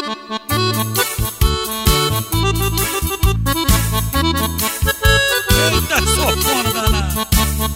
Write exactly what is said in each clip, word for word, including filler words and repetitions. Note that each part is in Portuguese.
Eita, sofona danada.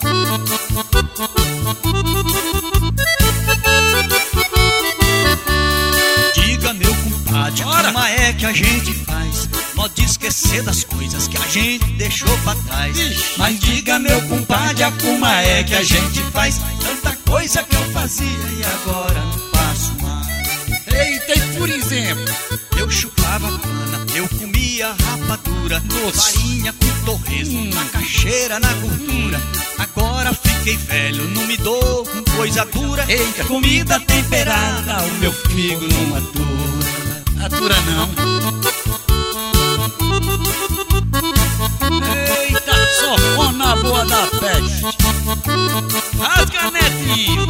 Diga, meu compadre, Bora. como é que a gente faz? Pode esquecer das coisas que a gente deixou pra trás. Ixi. Mas diga, meu compadre, como é que a gente faz? Tanta coisa que eu fazia e agora não faço mais. Eita, e por exemplo? Eu chupava cana, eu comia rapadura, Nossa. farinha com torresmo, Hum. macaxeira na gordura. Agora fiquei velho, não me dou com coisa dura. Eita. Comida temperada, o meu figo não matura. Atura não. Eita, sofona boa da peste. Rasga, netinho.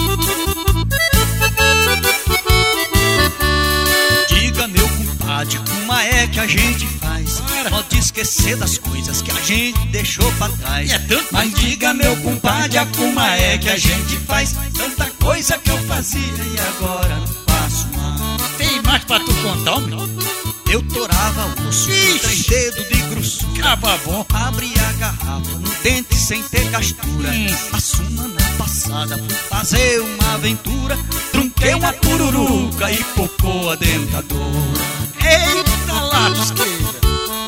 Diga, meu compadre, como é que a gente faz? Bora. Pode esquecer das coisas que a gente deixou pra trás. E é tanto. Mas diga, meu compadre, como é que a gente faz? Tanta coisa que eu fazia e agora não faço mais. Tem mais pra tu contar, homem? Eu torava o osso com Ixi. três dedos de grossura. Cava bom. Abria a garrafa no dente sem ter gastura. Hum. A semana passada fui fazer uma aventura. Trunquei uma pururuca e pocou a dentadura. Eita, lasqueira.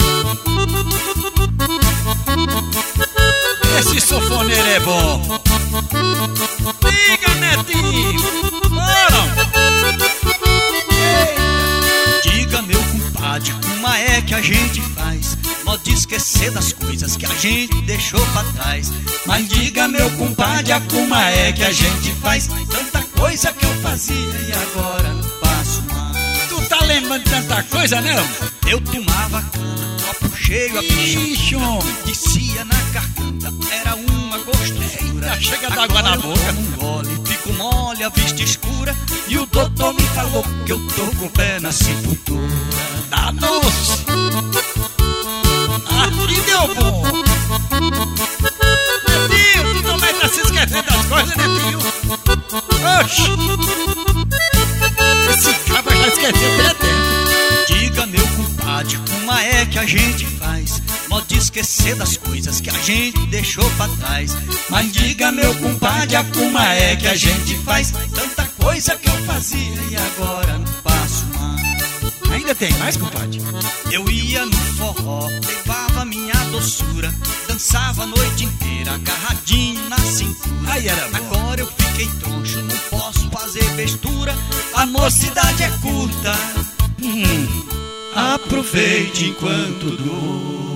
Esse sofoneiro é bom. Liga, netinho. Bora. Diga, meu compadre, como é que a gente faz? Pode esquecer das coisas que a gente deixou pra trás. Mas diga, meu compadre, como é que a gente faz? Tanta coisa que eu fazia e agora não faço mais. Tu tá lembrando de tanta coisa, né, homem? Eu tomava cana, copo cheio a pichão, Ixi, homem. descia na garganta, era uma gostosura. Eita, chega d'água na Agora eu boca. tomo um gole, fico mole, a vista escura. E o doutor me falou que eu tô com o pé na sepultura. Danos! Aqui deu bom! Netinho, tu também tá se esquecendo das coisas, Netinho? Oxi! Esse cabra já esqueceu até tempo. Diga, meu compadre, como é que a gente faz? Pode esquecer das coisas que a gente deixou pra trás. Mas diga, meu compadre, como é que a gente faz? Tanta coisa que eu fazia e agora não faço mais. Ainda tem mais, compadre? Eu ia no forró, levava minha doçura, dançava a noite inteira, agarradinho na cintura. Aí era bom. Agora eu fiquei troncho, não posso fazer bestura. A mocidade é curta, Hum. aproveite enquanto dura.